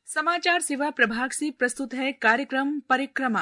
समाचार सेवा प्रभाग से प्रस्तुत है कार्यक्रम परिक्रमा।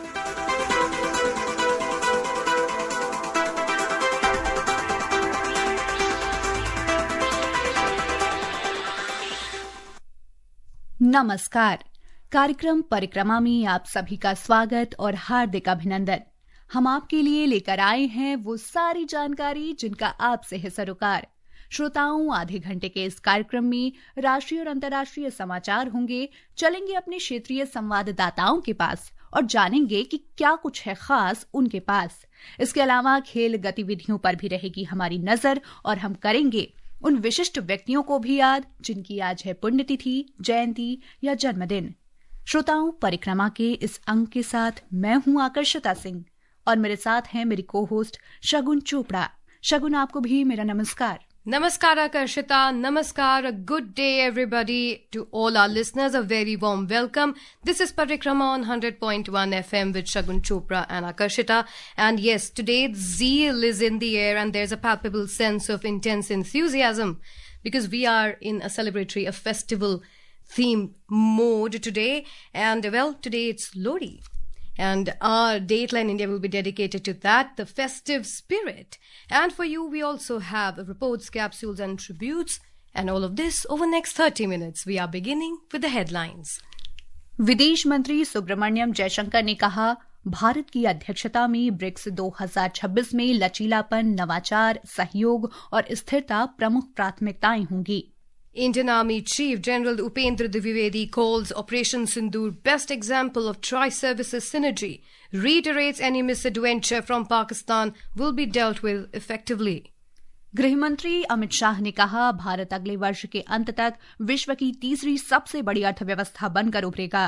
नमस्कार। कार्यक्रम परिक्रमा में आप सभी का स्वागत और हार्दिक अभिनंदन। हम आपके लिए लेकर आए हैं वो सारी जानकारी जिनका आपसे है सरोकार। श्रोताओं, आधे घंटे के इस कार्यक्रम में राष्ट्रीय और अंतर्राष्ट्रीय समाचार होंगे। चलेंगे अपने क्षेत्रीय संवाददाताओं के पास और जानेंगे कि क्या कुछ है खास उनके पास। इसके अलावा खेल गतिविधियों पर भी रहेगी हमारी नजर और हम करेंगे उन विशिष्ट व्यक्तियों को भी याद जिनकी आज है पुण्यतिथि, जयंती या जन्मदिन। श्रोताओं, परिक्रमा के इस अंक के साथ मैं हूं आकर्षिता सिंह और मेरे साथ हैं मेरी को होस्ट शगुन चोपड़ा। शगुन, आपको भी मेरा नमस्कार। Namaskar Akarshita, Namaskar, a good day everybody. To all our listeners, a very warm welcome. This is Parikrama on 100.1 FM with Shagun Chopra and Akarshita. And yes, today zeal is in the air and there's a palpable sense of intense enthusiasm because we are in a celebratory, a festival theme mode today. And well, today it's Lohri. And our Dateline India will be dedicated to that, the festive spirit. And for you, we also have reports, capsules and tributes. And all of this over next 30 minutes. We are beginning with the headlines. विदेश मंत्री सुब्रमण्यम जयशंकर ने कहा, भारत की अध्यक्षता में BRICS 2026 में लचीलापन, नवाचार, सहयोग और स्थिरता प्रमुख प्राथमिकताएं होंगी। Indian Army Chief General Upendra Dwivedi calls Operation Sindoor best example of tri-services synergy, reiterates any misadventure from Pakistan will be dealt with effectively. गृह मंत्री अमित शाह ने कहा, भारत अगले वर्ष के अंत तक विश्व की तीसरी सबसे बड़ी अर्थव्यवस्था बनकर उभरेगा।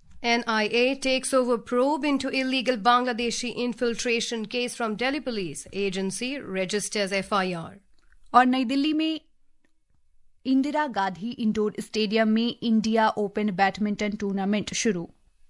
NIA takes over probe into illegal Bangladeshi infiltration case from Delhi Police. Agency registers FIR. और नई दिल्ली में इंदिरा गांधी इंडोर स्टेडियम में इंडिया ओपन बैडमिंटन टूर्नामेंट शुरू।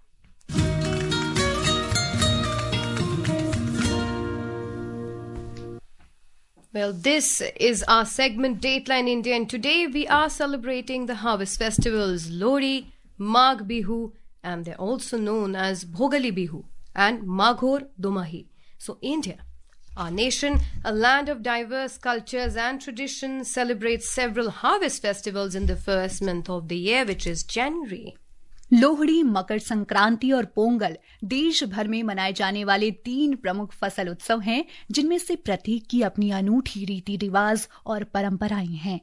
Well, this is our segment Dateline India, and today we are celebrating the harvest festivals Lohri, Magh Bihu, and they're also known as Bhogali Bihu and Maghor Domahi. So India, our nation, a land of diverse cultures and traditions, celebrates several harvest festivals in the first month of the year, which is January. Lohri, Makar Sankranti और पोंगल देश भर में मनाए जाने वाले 3 प्रमुख फसल उत्सव हैं, जिनमें से प्रत्येक की अपनी अनूठी रीति रिवाज और परंपराएं हैं।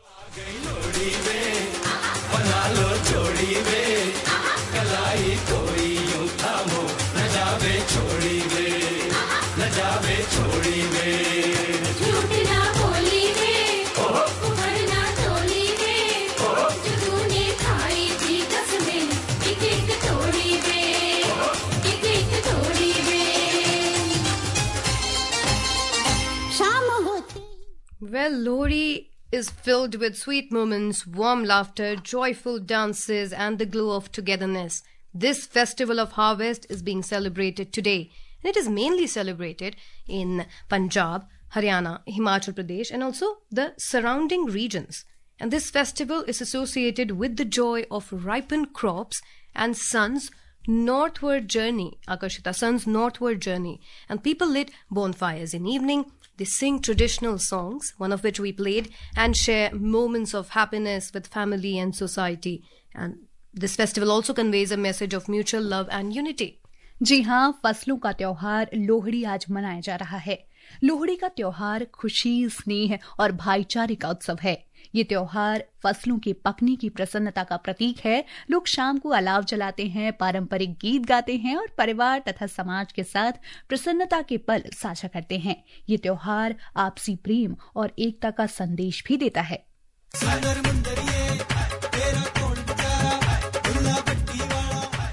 Well, Lohri is filled with sweet moments, warm laughter, joyful dances, and the glow of togetherness. This festival of harvest is being celebrated today, and it is mainly celebrated in Punjab, Haryana, Himachal Pradesh, and also the surrounding regions. And this festival is associated with the joy of ripened crops and sun's northward journey, Akarshita, sun's northward journey. And people lit bonfires in evening. They sing traditional songs, one of which we played, and share moments of happiness with family and society. And this festival also conveys a message of mutual love and unity. जी हाँ, फसलों का त्योहार लोहड़ी आज मनाया जा रहा है। लोहड़ी का त्योहार खुशी, स्नेह और भाईचारे का उत्सव है। ये त्योहार फसलों के पकने की प्रसन्नता का प्रतीक है। लोग शाम को अलाव जलाते हैं, पारंपरिक गीत गाते हैं और परिवार तथा समाज के साथ प्रसन्नता के पल साझा करते हैं। ये त्योहार आपसी प्रेम और एकता का संदेश भी देता है।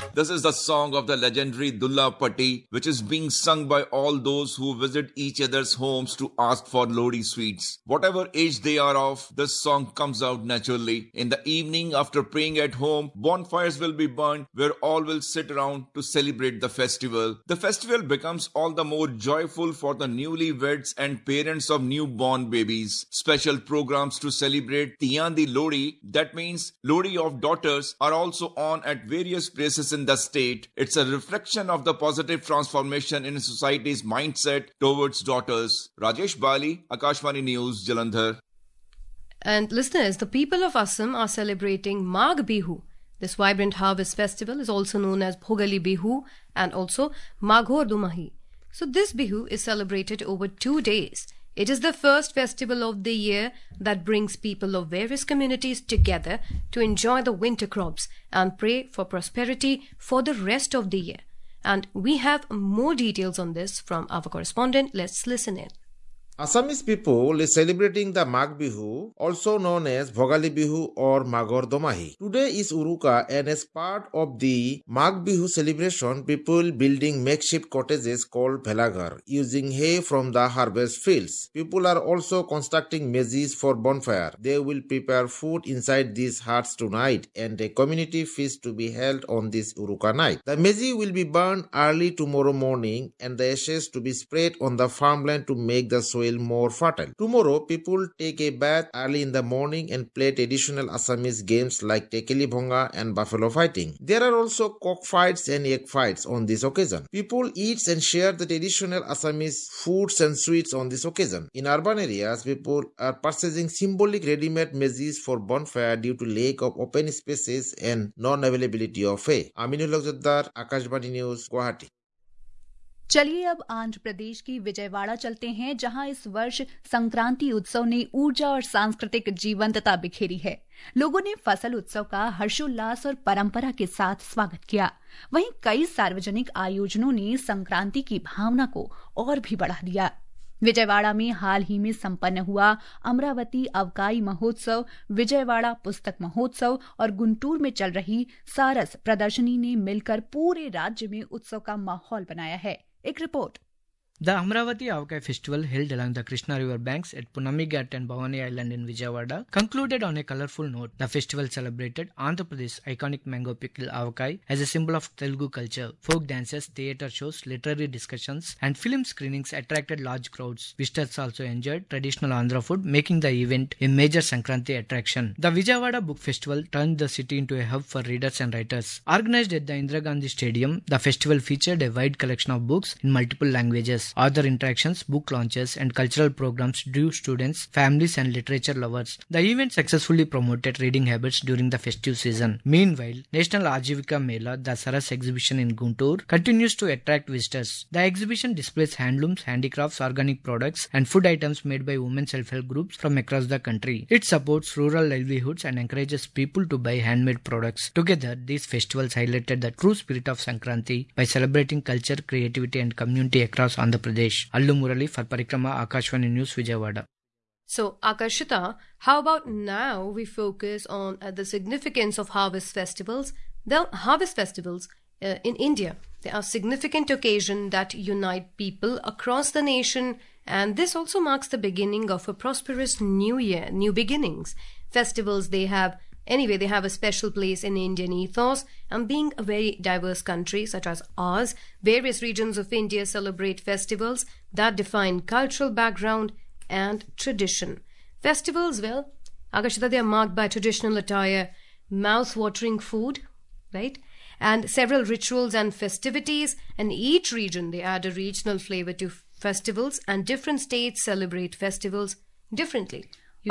This is the song of the legendary Dulla Patti, which is being sung by all those who visit each other's homes to ask for Lodi sweets. Whatever age they are of, this song comes out naturally. In the evening, after praying at home, bonfires will be burned where all will sit around to celebrate the festival. The festival becomes all the more joyful for the newlyweds and parents of newborn babies. Special programs to celebrate Tiyan di Lodi, that means Lodi of daughters, are also on at various places in the state. It's a reflection of the positive transformation in society's mindset towards daughters. Rajesh Bali, Akashvani News, Jalandhar. And listeners, the people of Assam are celebrating Magh Bihu. This vibrant harvest festival is also known as Bhogali Bihu and also Maghor Dumahi. So this Bihu is celebrated over 2 days. It is the first festival of the year that brings people of various communities together to enjoy the winter crops and pray for prosperity for the rest of the year. And we have more details on this from our correspondent. Let's listen in. Assamese people is celebrating the Magh Bihu, also known as Bhogali Bihu or Maghor Dumahi. Today is Uruka, and as part of the Magh Bihu celebration, people building makeshift cottages called Bhelaghar using hay from the harvest fields. People are also constructing mezis for bonfire. They will prepare food inside these huts tonight, and a community feast to be held on this Uruka night. The mezi will be burned early tomorrow morning, and the ashes to be spread on the farmland to make the soil more fertile. Tomorrow, people take a bath early in the morning and play traditional Assamese games like Tekeli Bhonga and buffalo fighting. There are also cockfights and egg fights on this occasion. People eat and share the traditional Assamese foods and sweets on this occasion. In urban areas, people are purchasing symbolic ready-made mezis for bonfire due to lack of open spaces and non-availability of hay. Aminul Joddar, Akashvani News, Guwahati. चलिए अब आंध्र प्रदेश की विजयवाड़ा चलते हैं, जहां इस वर्ष संक्रांति उत्सव ने ऊर्जा और सांस्कृतिक जीवंतता बिखेरी है। लोगों ने फसल उत्सव का हर्षोल्लास और परंपरा के साथ स्वागत किया। वहीं कई सार्वजनिक आयोजनों ने संक्रांति की भावना को और भी बढ़ा दिया। विजयवाड़ा में हाल ही में संपन्न हुआ अमरावती अवकाई महोत्सव, विजयवाड़ा पुस्तक महोत्सव और गुंटूर में चल रही सारस प्रदर्शनी ने मिलकर पूरे राज्य में उत्सव का माहौल बनाया है। एक रिपोर्ट। The Amravati Avkai festival, held along the Krishna river banks at Punami Ghat and Bhavani Island in Vijayawada, concluded on a colorful note. The festival celebrated Andhra Pradesh's iconic mango pickle Avkai as a symbol of Telugu culture. Folk dances, theatre shows, literary discussions and film screenings attracted large crowds. Visitors also enjoyed traditional Andhra food, making the event a major Sankranti attraction. The Vijayawada Book Festival turned the city into a hub for readers and writers. Organized at the Indira Gandhi Stadium, the festival featured a wide collection of books in multiple languages. Author interactions, book launches and cultural programs drew students, families and literature lovers. The event successfully promoted reading habits during the festive season. Meanwhile, National Ajivika Mela, the Saras exhibition in Guntur, continues to attract visitors. The exhibition displays handlooms, handicrafts, organic products and food items made by women self-help groups from across the country. It supports rural livelihoods and encourages people to buy handmade products. Together, these festivals highlighted the true spirit of Sankranti by celebrating culture, creativity and community across Andhra Pradesh. Allu Murali for Parikrama, Akashvani News, Vijayawada. So, Akashita, how about now we focus on the significance of harvest festivals? The harvest festivals in India, they are significant occasion that unite people across the nation, and this also marks the beginning of a prosperous new year, new beginnings. Festivals, they have a special place in Indian ethos, and being a very diverse country such as ours, various regions of India celebrate festivals that define cultural background and tradition. Festivals, well, Akashita, they are marked by traditional attire, mouth-watering food, right? And several rituals and festivities, and each region, they add a regional flavor to festivals, and different states celebrate festivals differently.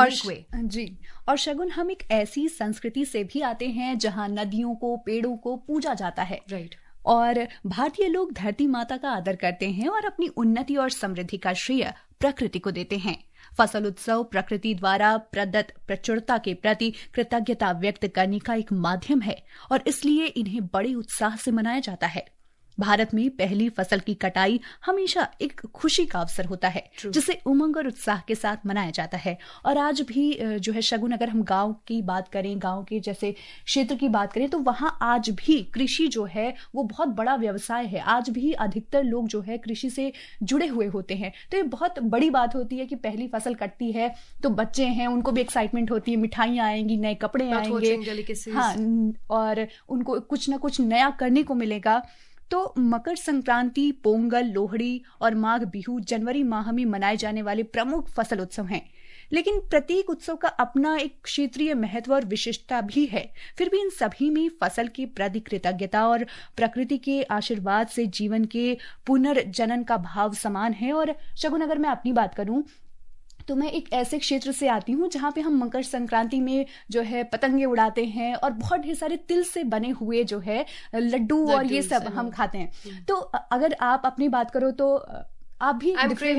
जी, और शगुन, हम एक ऐसी संस्कृति से भी आते हैं जहां नदियों को, पेड़ों को पूजा जाता है। राइट। और भारतीय लोग धरती माता का आदर करते हैं और अपनी उन्नति और समृद्धि का श्रेय प्रकृति को देते हैं। फसल उत्सव प्रकृति द्वारा प्रदत्त प्रचुरता के प्रति कृतज्ञता व्यक्त करने का एक माध्यम है और इसलिए इन्हें बड़े उत्साह से मनाया जाता है। भारत में पहली फसल की कटाई हमेशा एक खुशी का अवसर होता है, जिसे उमंग और उत्साह के साथ मनाया जाता है। और आज भी जो है शगुन, अगर हम गांव की बात करें, गांव के जैसे क्षेत्र की बात करें, तो वहां आज भी कृषि जो है वो बहुत बड़ा व्यवसाय है। आज भी अधिकतर लोग जो है कृषि से जुड़े हुए होते हैं। तो ये बहुत बड़ी बात होती है कि पहली फसल कटती है तो बच्चे हैं, उनको भी एक्साइटमेंट होती है, मिठाइयाँ आएंगी, नए कपड़े आएंगे, हाँ, और उनको कुछ ना कुछ नया करने को मिलेगा। तो मकर संक्रांति, पोंगल, लोहड़ी और माघ बिहू जनवरी माह में मनाए जाने वाले प्रमुख फसल उत्सव हैं। लेकिन प्रत्येक उत्सव का अपना एक क्षेत्रीय महत्व और विशिष्टता भी है। फिर भी इन सभी में फसल के प्रति कृतज्ञता और प्रकृति के आशीर्वाद से जीवन के पुनर्जनन का भाव समान है। और शगुन, अगर मैं अपनी बात करूं तो मैं एक ऐसे क्षेत्र से आती हूँ जहाँ पे हम मकर संक्रांति में जो है पतंगे उड़ाते हैं और बहुत ढेर सारे तिल से बने हुए जो है लड्डू और ये सब हम खाते हैं। तो अगर आप अपनी बात करो तो आप भी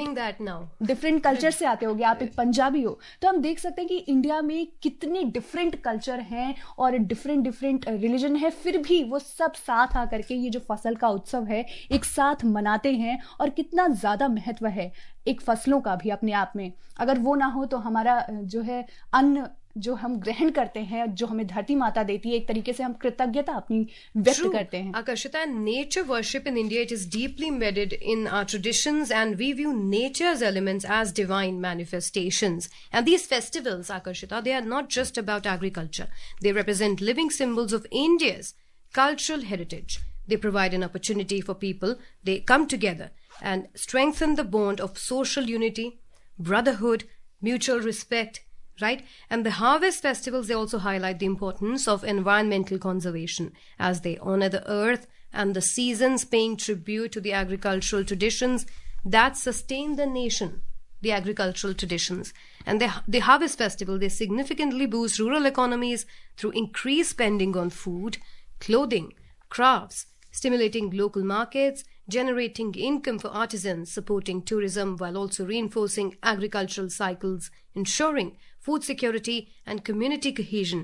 डिफरेंट कल्चर से आते होगे, आप एक पंजाबी हो, तो हम देख सकते हैं कि इंडिया में कितने डिफरेंट कल्चर हैं और डिफरेंट रिलीजन है, फिर भी वो सब साथ आकर के ये जो फसल का उत्सव है एक साथ मनाते हैं। और कितना ज्यादा महत्व है एक फसलों का भी अपने आप में। अगर वो ना हो तो हमारा जो है अन्न जो हम ग्रहण करते हैं, जो हमें धरती माता देती है, एक तरीके से हम कृतज्ञता अपनी व्यक्त करते हैं। Akashita, nature worship in India, it is deeply embedded in our traditions, and we view nature's elements as divine manifestations. And these festivals, Akashita, they are not just about agriculture. They represent living symbols of India's cultural heritage. They provide an opportunity for people. They come together and strengthen the bond of social unity, brotherhood, mutual respect, right? And the harvest festivals, they also highlight the importance of environmental conservation as they honor the earth and the seasons, paying tribute to the agricultural traditions that sustain the nation, the agricultural traditions. And the harvest festival, they significantly boost rural economies through increased spending on food, clothing, crafts, stimulating local markets, generating income for artisans, supporting tourism while also reinforcing agricultural cycles, ensuring food security and community cohesion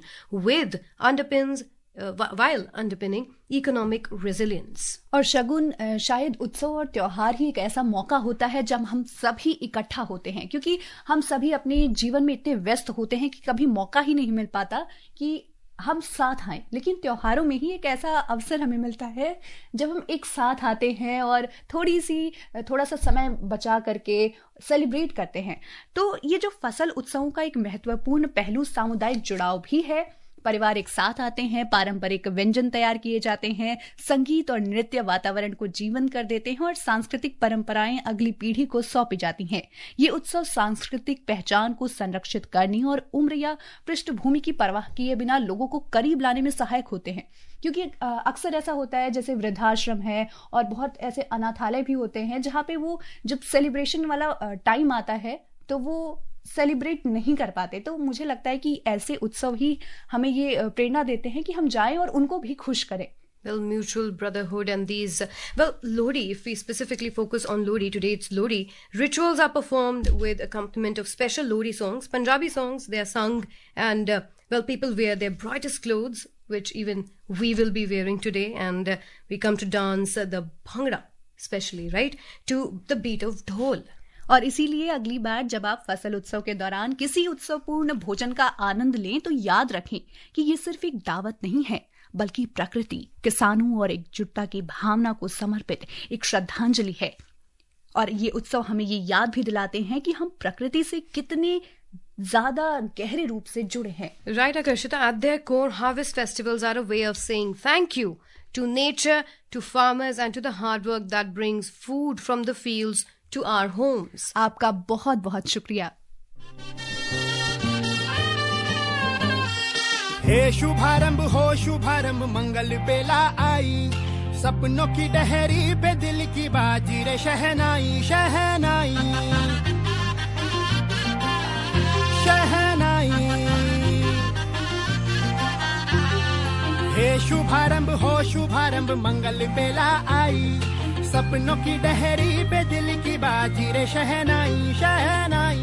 while underpinning economic resilience. और शगुन, शायद उत्सव और त्योहार ही एक ऐसा मौका होता है जब हम सभी इकट्ठा होते हैं, क्योंकि हम सभी अपने जीवन में इतने व्यस्त होते हैं कि कभी मौका ही नहीं मिल पाता कि हम साथ आए। लेकिन त्योहारों में ही एक ऐसा अवसर हमें मिलता है जब हम एक साथ आते हैं और थोड़ा सा समय बचा करके सेलिब्रेट करते हैं। तो ये जो फसल उत्सवों का एक महत्वपूर्ण पहलू सामुदायिक जुड़ाव भी है। परिवार एक साथ आते हैं, पारंपरिक व्यंजन तैयार किए जाते हैं, संगीत और नृत्य वातावरण को जीवंत कर देते हैं और सांस्कृतिक परंपराएं अगली पीढ़ी को सौंपी जाती हैं। ये उत्सव सांस्कृतिक पहचान को संरक्षित करने और उम्र या पृष्ठभूमि की परवाह किए बिना लोगों को करीब लाने में सहायक होते हैं। क्योंकि अक्सर ऐसा होता है, जैसे वृद्धाश्रम है और बहुत ऐसे अनाथालय भी होते हैं जहाँ पे वो जब सेलिब्रेशन वाला टाइम आता है तो वो सेलिब्रेट नहीं कर पाते। तो मुझे लगता है कि ऐसे उत्सव ही हमें ये प्रेरणा देते हैं कि हम जाएं और उनको भी खुश करें। Well, mutual brotherhood and these, Lohri, if we specifically focus on Lohri, today it's Lohri, rituals are performed with accompaniment of special Lohri songs, Punjabi songs, they are sung, and, people wear their brightest clothes, which even we will be wearing today, and we come to dance the Bhangra, especially, right, to the beat of dhol. और इसीलिए अगली बार जब आप फसल उत्सव के दौरान किसी उत्सवपूर्ण भोजन का आनंद लें तो याद रखें कि ये सिर्फ एक दावत नहीं है, बल्कि प्रकृति, किसानों और एकजुटता की भावना को समर्पित एक श्रद्धांजलि है। और ये उत्सव हमें ये याद भी दिलाते हैं कि हम प्रकृति से कितने ज्यादा गहरे रूप से जुड़े हैं। Right, Akashita, at their core, harvest festivals are a way of saying thank you to nature, to farmers and to the hard work that brings food from the fields to our homes. आपका बहुत बहुत शुक्रिया। हे शुभारंभ हो शुभारंभ, मंगल बेला आई, सपनों की डहरी पे दिल की बाजी रे शहनाई शहनाई शहनाई। हे शुभारंभ हो शुभारंभ, मंगल बेला आई, सपनों की डहरी पे दिल की बाजी रे शहनाई शहनाई।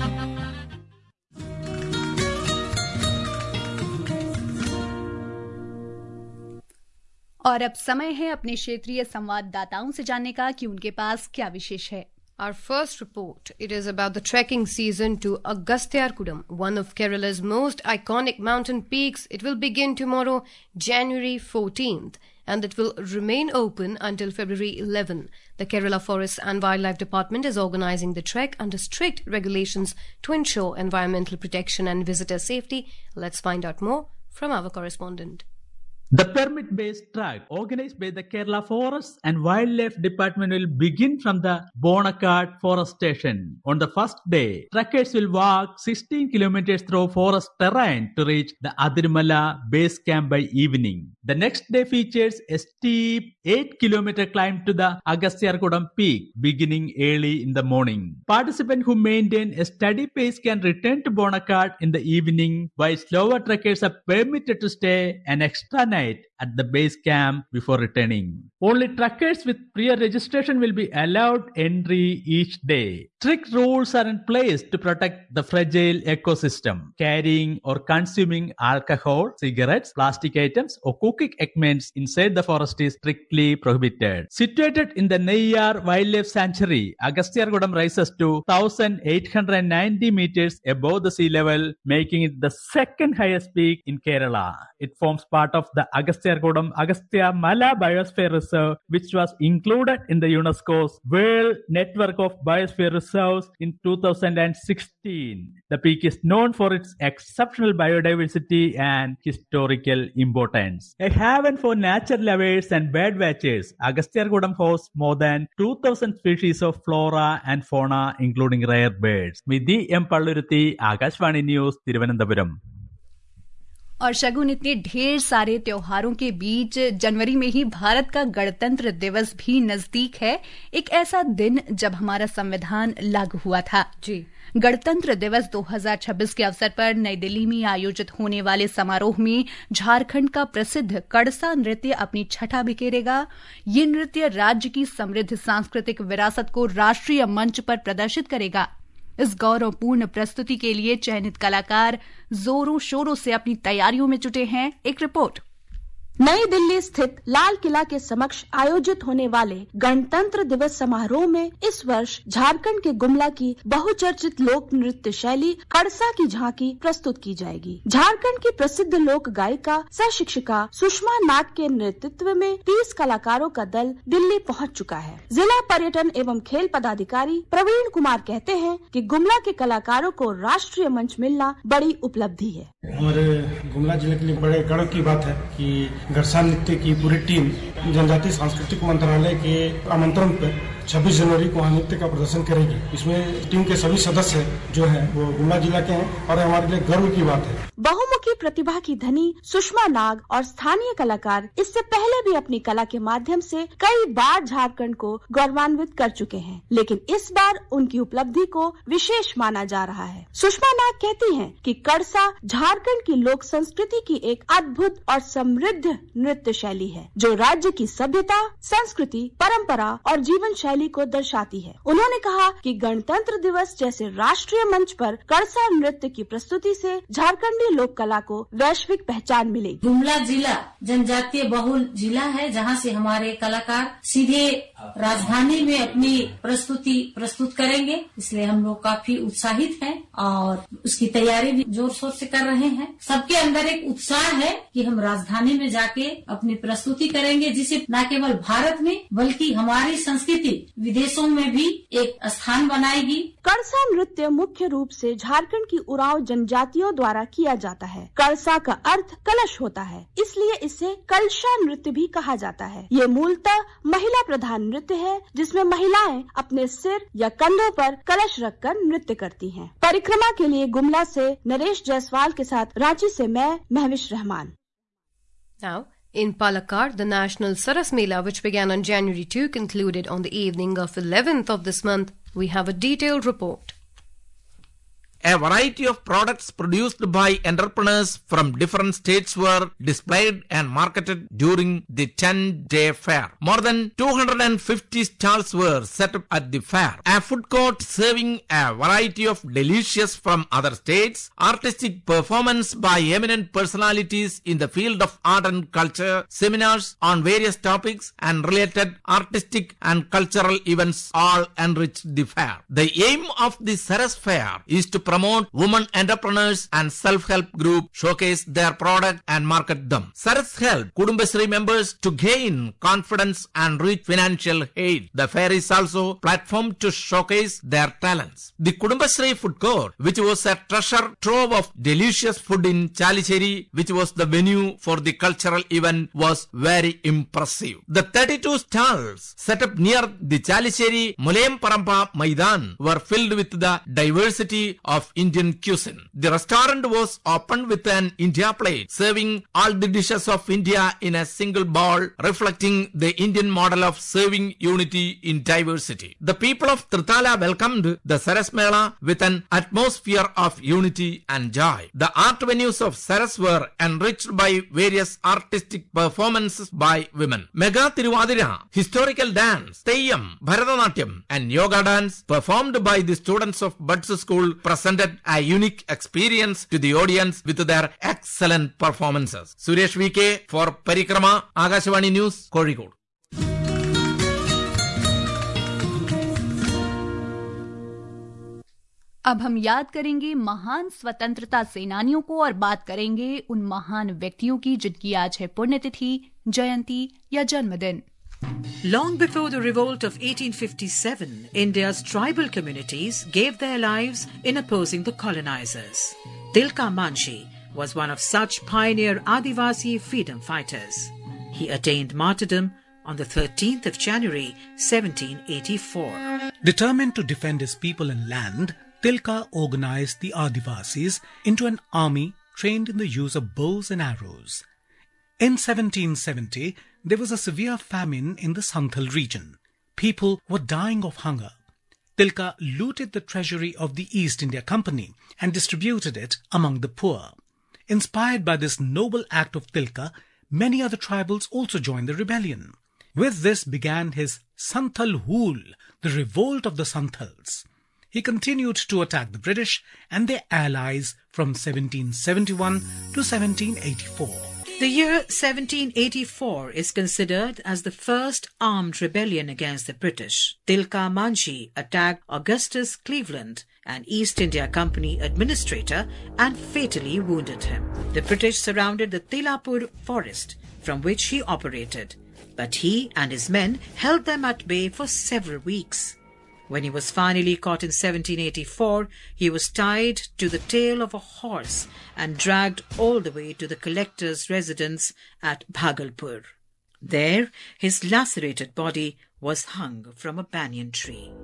और अब समय है अपने क्षेत्रीय संवाददाताओं से जानने का कि उनके पास क्या विशेष है। Our first report, it is about the trekking season to Agasthyarkudam, one of Kerala's most iconic mountain peaks. It will begin tomorrow, January 14th, and it will remain open until February 11. The Kerala Forest and Wildlife Department is organizing the trek under strict regulations to ensure environmental protection and visitor safety. Let's find out more from our correspondent. The permit-based trek organized by the Kerala Forest and Wildlife Department will begin from the Bonakkad Forest Station. On the first day, trekkers will walk 16 kilometers through forest terrain to reach the Adirmala base camp by evening. The next day features a steep 8-kilometer climb to the Agasthyarkudam peak, beginning early in the morning. Participants who maintain a steady pace can return to Bonakkad in the evening, while slower trekkers are permitted to stay an extra night at the base camp before returning. Only trekkers with prior registration will be allowed entry each day. Strict rules are in place to protect the fragile ecosystem. Carrying or consuming alcohol, cigarettes, plastic items or cooking equipment inside the forest is strictly prohibited. Situated in the Neyyar Wildlife Sanctuary, Agasthyarkudam rises to 1,890 meters above the sea level, making it the second highest peak in Kerala. It forms part of the Agasthyarkudam Agastya Mala Biosphere Reserve, which was included in the UNESCO's World Network of Biosphere Reserves in 2016. The peak is known for its exceptional biodiversity and historical importance. A haven for nature lovers and bird watchers, Agasthyarkudam hosts more than 2,000 species of flora and fauna, including rare birds. Vidhi M. Palluruthi, Akashvani News, Thiruvananthapuram. और शगुन, इतने ढेर सारे त्योहारों के बीच जनवरी में ही भारत का गणतंत्र दिवस भी नजदीक है। एक ऐसा दिन जब हमारा संविधान लागू हुआ था। जी, गणतंत्र दिवस 2026 के अवसर पर नई दिल्ली में आयोजित होने वाले समारोह में झारखंड का प्रसिद्ध कड़सा नृत्य अपनी छठा बिखेरेगा। ये नृत्य राज्य की समृद्ध सांस्कृतिक विरासत को राष्ट्रीय मंच पर प्रदर्शित करेगा। इस गौरवपूर्ण प्रस्तुति के लिए चयनित कलाकार जोरों शोरों से अपनी तैयारियों में जुटे हैं। एक रिपोर्ट। नई दिल्ली स्थित लाल किला के समक्ष आयोजित होने वाले गणतंत्र दिवस समारोह में इस वर्ष झारखंड के गुमला की बहुचर्चित लोक नृत्य शैली कड़सा की झांकी प्रस्तुत की जाएगी। झारखंड की प्रसिद्ध लोक गायिका सह शिक्षिका सुषमा नाग के नेतृत्व में 30 कलाकारों का दल दिल्ली पहुंच चुका है। जिला पर्यटन एवं खेल पदाधिकारी प्रवीण कुमार कहते हैं कि गुमला के कलाकारों को राष्ट्रीय मंच मिलना बड़ी उपलब्धि है। और गुमला जिले के लिए बड़े गर्व की बात है कि गरसा नृत्य की पूरी टीम जनजातीय सांस्कृतिक मंत्रालय के आमंत्रण पर 26 जनवरी को नृत्य का प्रदर्शन करेगी। इसमें टीम के सभी सदस्य जो हैं वो गुमला जिला के हैं और हमारे लिए गर्व की बात है। बहुमुखी प्रतिभा की धनी सुषमा नाग और स्थानीय कलाकार इससे पहले भी अपनी कला के माध्यम से कई बार झारखंड को गौरवान्वित कर चुके हैं, लेकिन इस बार उनकी उपलब्धि को विशेष माना जा रहा है। सुषमा नाग कहती हैं कि कड़सा झारखंड की लोक संस्कृति की एक अद्भुत और समृद्ध नृत्य शैली है, जो राज्य की सभ्यता, संस्कृति, परंपरा और जीवन शैली को दर्शाती है। उन्होंने कहा कि गणतंत्र दिवस जैसे राष्ट्रीय मंच पर कड़सा नृत्य की प्रस्तुति से झारखंडी लोक कला को वैश्विक पहचान मिलेगी। गुमला जिला जनजातीय बहुल जिला है, जहां से हमारे कलाकार सीधे राजधानी में अपनी प्रस्तुति प्रस्तुत करेंगे, इसलिए हम लोग काफी उत्साहित हैं और उसकी तैयारी भी जोर शोर से कर रहे हैं। सबके अंदर एक उत्साह है कि हम राजधानी में जाके अपनी प्रस्तुति करेंगे, जिसे न केवल भारत में बल्कि हमारी संस्कृति विदेशों में भी एक स्थान बनाएगी। कड़सा नृत्य मुख्य रूप से झारखंड की उरांव जनजातियों द्वारा किया जाता है। कड़सा का अर्थ कलश होता है, इसलिए इसे कलशा नृत्य भी कहा जाता है। ये मूलतः महिला प्रधान नृत्य है, जिसमें महिलाएं अपने सिर या कंधों पर कलश रखकर नृत्य करती हैं। परिक्रमा के लिए गुमला से नरेश जायसवाल के साथ रांची से मैं Mahwish Rahman. Now, in Palakkad, the National Saras Mela, which began on January 2, concluded on the evening of 11th of this month. We have a detailed report. A variety of products produced by entrepreneurs from different states were displayed and marketed during the 10-day fair. More than 250 stalls were set up at the fair. A food court serving a variety of delicious from other states, artistic performance by eminent personalities in the field of art and culture, seminars on various topics and related artistic and cultural events all enriched the fair. The aim of the Saras Fair is to promote women entrepreneurs and self-help group, showcase their product and market them. Saras helped Kudumbashree members to gain confidence and reach financial aid. The fair is also a platform to showcase their talents. The Kudumbashree food court, which was a treasure trove of delicious food in Chalicheri, which was the venue for the cultural event, was very impressive. The 32 stalls set up near the Chalicheri Mulayam Parampa Maidan were filled with the diversity of Indian cuisine. The restaurant was opened with an India plate, serving all the dishes of India in a single bowl, reflecting the Indian model of serving unity in diversity. The people of Trtala welcomed the Saras Mela with an atmosphere of unity and joy. The art venues of Saras were enriched by various artistic performances by women. Mega Tiruvadira, historical dance, Theyyam, Bharatanatyam and yoga dance performed by the students of Buds School presented a unique experience to the audience with their excellent performances. Suresh VK for Parikrama, Akashvani News, Kozhikode. अब हम याद करेंगे महान स्वतंत्रता सेनानियों को और बात करेंगे उन महान व्यक्तियों की जिनकी आज है पुण्यतिथि, जयंती या जन्मदिन. Long before the revolt of 1857, India's tribal communities gave their lives in opposing the colonizers. Tilka Manshi was one of such pioneer Adivasi freedom fighters. He attained martyrdom on the 13th of January 1784. Determined to defend his people and land, Tilka organized the Adivasis into an army trained in the use of bows and arrows. In 1770, there was a severe famine in the Santhal region. People were dying of hunger. Tilka looted the treasury of the East India Company and distributed it among the poor. Inspired by this noble act of Tilka, many other tribals also joined the rebellion. With this began his Santhal Hool, the revolt of the Santhals. He continued to attack the British and their allies from 1771 to 1784. The year 1784 is considered as the first armed rebellion against the British. Tilka Manshi attacked Augustus Cleveland, an East India Company administrator, and fatally wounded him. The British surrounded the Tilapur forest from which he operated, but he and his men held them at bay for several weeks. When he was finally caught in 1784, he was tied to the tail of a horse and dragged all the way to the collector's residence at Bhagalpur. There, his lacerated body was hung from a banyan tree.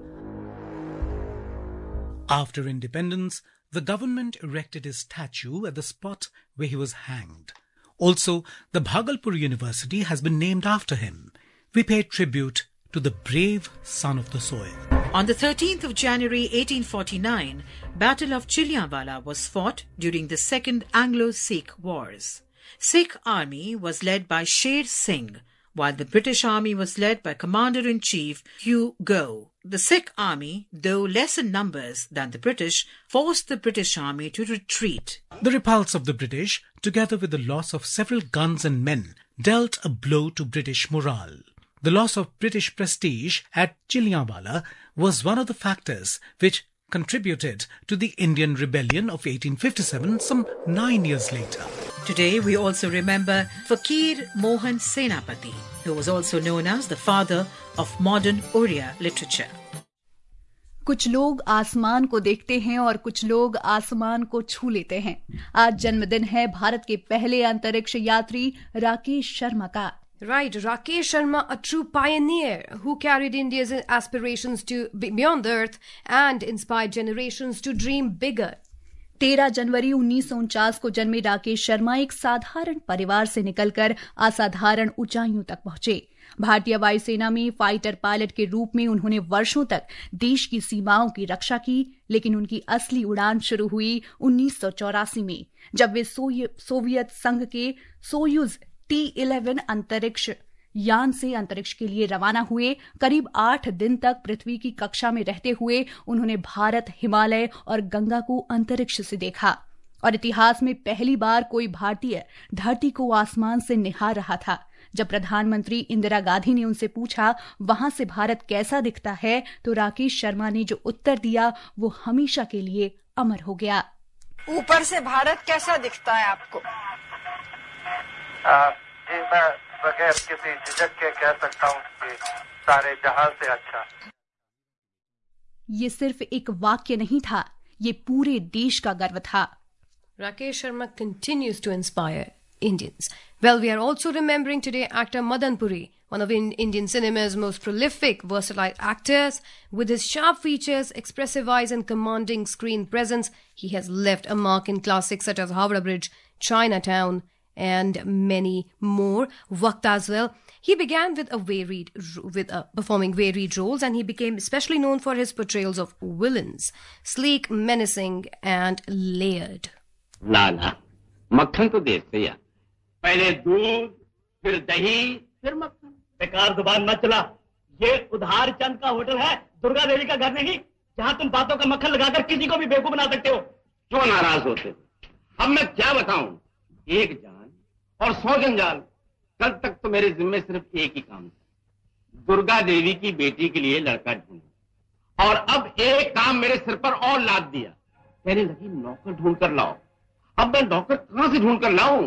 After independence, the government erected his statue at the spot where he was hanged. Also, the Bhagalpur University has been named after him. We pay tribute to the brave son of the soil. On the 13th of January 1849, Battle of Chilianwala was fought during the Second Anglo-Sikh Wars. Sikh army was led by Sher Singh, while the British army was led by Commander-in-Chief Hugh Gough. The Sikh army, though less in numbers than the British, forced the British army to retreat. The repulse of the British, together with the loss of several guns and men, dealt a blow to British morale. The loss of British prestige at Chilianwala was one of the factors which contributed to the Indian Rebellion of 1857 some 9 years later. Today we also remember Fakir Mohan Senapati, who was also known as the father of modern Oriya literature. कुछ लोग आसमान को देखते हैं और कुछ लोग आसमान को छू लेते हैं. आज जन्मदिन है भारत के पहले अंतरिक्ष यात्री राकेश शर्मा का. Right, Rakesh Sharma, a true pioneer who carried India's aspirations to beyond the earth and inspired generations to dream bigger. 13 जनवरी 1949 को जन्मे राकेश शर्मा एक साधारण परिवार से निकलकर असाधारण ऊंचाइयों तक पहुंचे। भारतीय वायुसेना में फाइटर पायलट के रूप में उन्होंने वर्षों तक देश की सीमाओं की रक्षा की, लेकिन उनकी असली उड़ान शुरू हुई 1984 में, जब वे सोवियत संघ के सोयूज T-11 अंतरिक्ष यान से अंतरिक्ष के लिए रवाना हुए। करीब 8 दिन तक पृथ्वी की कक्षा में रहते हुए उन्होंने भारत, हिमालय और गंगा को अंतरिक्ष से देखा, और इतिहास में पहली बार कोई भारतीय धरती को आसमान से निहार रहा था। जब प्रधानमंत्री इंदिरा गांधी ने उनसे पूछा वहां से भारत कैसा दिखता है, तो राकेश शर्मा ने जो उत्तर दिया वो हमेशा के लिए अमर हो गया। ऊपर से भारत कैसा दिखता है आपको? जी मैं बगैर किसी झिझक के कह सकता हूँ कि सारे जहां से अच्छा। ये सिर्फ एक वाक्य नहीं था, ये पूरे देश का गर्व था। Rakesh Sharma continues to inspire Indians. Well, we are also remembering today actor Madan Puri, one of Indian cinema's most prolific, versatile actors. With his sharp features, expressive eyes and commanding screen presence, he has left a mark in classics such as Howrah Bridge, Chinatown, and many more. Waqt as well. He began with performing varied roles, and he became especially known for his portrayals of villains, sleek, menacing, and layered. लाला मक्खन तो देश से या पहले दूध फिर दही फिर मक्खन। बेकार जुबान मत चला, ये उधार चंद का होटल है, दुर्गा देवी का घर नहीं, जहाँ तुम बातों का मक्खन लगाकर किसी को भी बेवकूफ बना सकते हो। क्यों नाराज होते? अब मैं क्या बताऊं, एक जान और 100 जंजाल। कल तक तो मेरे जिम्मे सिर्फ एक ही काम था, दुर्गा देवी की बेटी के लिए लड़का ढूंढना, और अब एक काम मेरे सिर पर और लाद दिया, कहने लगी नौकर ढूंढ कर लाओ। अब मैं नौकर कहां से ढूंढ कर लाऊं?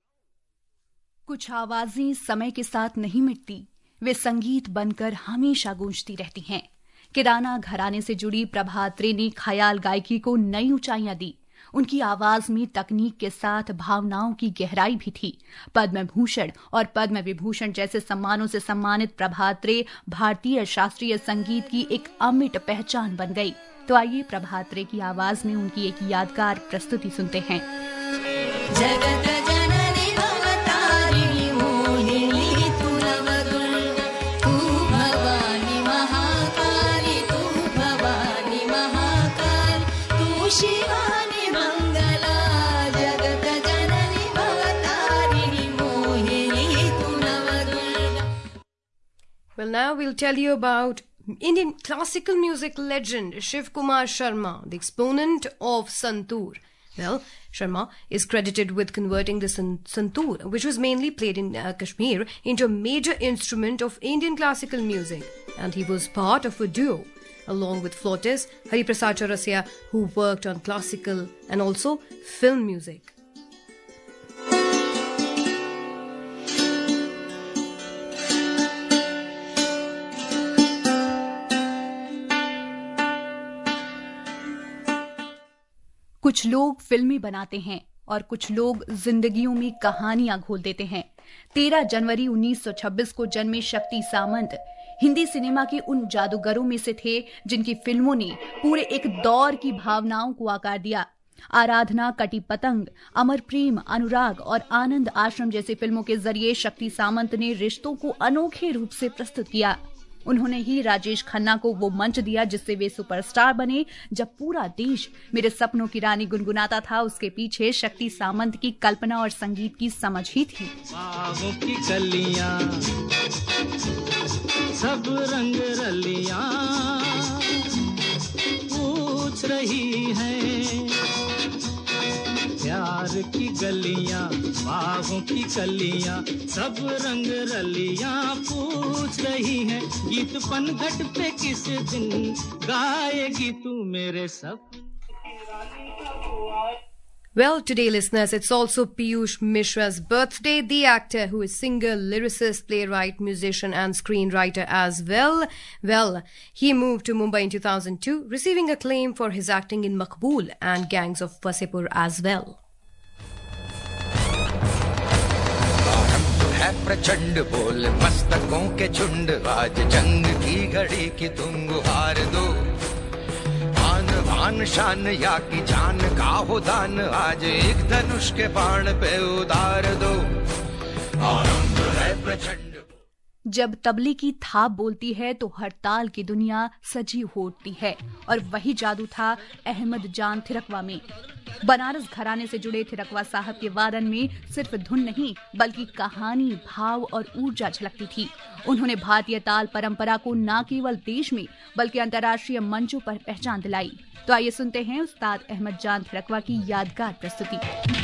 कुछ आवाजें समय के साथ नहीं मिटती, वे संगीत बनकर हमेशा गूंजती रहती हैं। किराना घराने से जुड़ी प्रभात रे ने ख्याल गायकी को नई ऊंचाइयां दी। उनकी आवाज में तकनीक के साथ भावनाओं की गहराई भी थी। पद्म भूषण और पद्म विभूषण जैसे सम्मानों से सम्मानित प्रभात रे भारतीय शास्त्रीय संगीत की एक अमिट पहचान बन गई। तो आइए प्रभात रे की आवाज में उनकी एक यादगार प्रस्तुति सुनते हैं। जगत जननी भवतारिणी मोहिनी तू नवदुर्गा, तू भवानी महाकाली, तू भवानी महाकाली, तू शिवानी मंगला, जगत जननी भवतारिणी मोहिनी तू Navdurga. Well, now we'll tell you about Indian classical music legend Shiv Kumar Sharma, the exponent of santoor. Well, Sharma is credited with converting the santoor, which was mainly played in Kashmir, into a major instrument of Indian classical music, and he was part of a duo along with flautist Hari Prasad Chaurasia, who worked on classical and also film music. कुछ लोग फिल्में बनाते हैं और कुछ लोग जिंदगियों में कहानियां घोल देते हैं। 13 जनवरी 1926 को जन्मे शक्ति सामंत हिंदी सिनेमा के उन जादूगरों में से थे जिनकी फिल्मों ने पूरे एक दौर की भावनाओं को आकार दिया। आराधना, कटी पतंग, अमर प्रेम, अनुराग और आनंद आश्रम जैसी फिल्मों के जरिए शक्ति सामंत ने रिश्तों को अनोखे रूप से प्रस्तुत किया। उन्होंने ही राजेश खन्ना को वो मंच दिया जिससे वे सुपरस्टार बने। जब पूरा देश मेरे सपनों की रानी गुनगुनाता था, उसके पीछे शक्ति सामंत की कल्पना और संगीत की समझ ही थी। बागों की कलियां, सब रंग रलियां पूछ रही हैं, प्यार की गलियां, बागों की कलियां, सब रंग रलियां पूछ रही हैं, गीत पनघट पे किस दिन गाएगी तू मेरे सपने। Well, today, listeners, it's also Piyush Mishra's birthday. The actor, who is singer, lyricist, playwright, musician, and screenwriter as well. Well, he moved to Mumbai in 2002, receiving acclaim for his acting in Maqbool and Gangs of Wasseypur as well. है प्रचंड बोल मस्तकों के झुंड, आज जंग की घड़ी की तुम गुहार दो। आन शान या की जान का हो दान, आज एक धनुष के बाण पे उतार दो, आरंभ है प्रचंड। जब तबले की थाप बोलती है तो हड़ताल की दुनिया सजी हो उठती है, और वही जादू था अहमद जान थिरकवा में। बनारस घराने से जुड़े थिरकवा साहब के वादन में सिर्फ धुन नहीं बल्कि कहानी, भाव और ऊर्जा झलकती थी। उन्होंने भारतीय ताल परंपरा को न केवल देश में बल्कि अंतर्राष्ट्रीय मंचों पर पहचान दिलाई। तो आइए सुनते हैं उस्ताद अहमद जान थिरकवा की यादगार प्रस्तुति।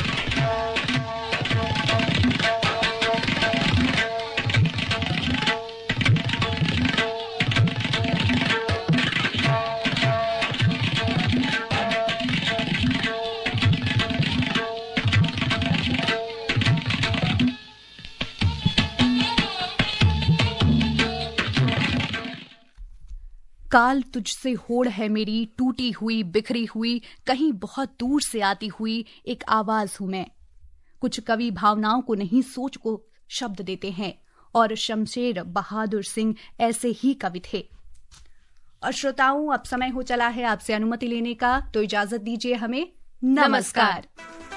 काल तुझसे होड़ है मेरी, टूटी हुई बिखरी हुई, कहीं बहुत दूर से आती हुई एक आवाज हूं मैं। कुछ कवि भावनाओं को नहीं सोच को शब्द देते हैं, और शमशेर बहादुर सिंह ऐसे ही कवि थे। और श्रोताओं, अब समय हो चला है आपसे अनुमति लेने का, तो इजाजत दीजिए हमें। नमस्कार।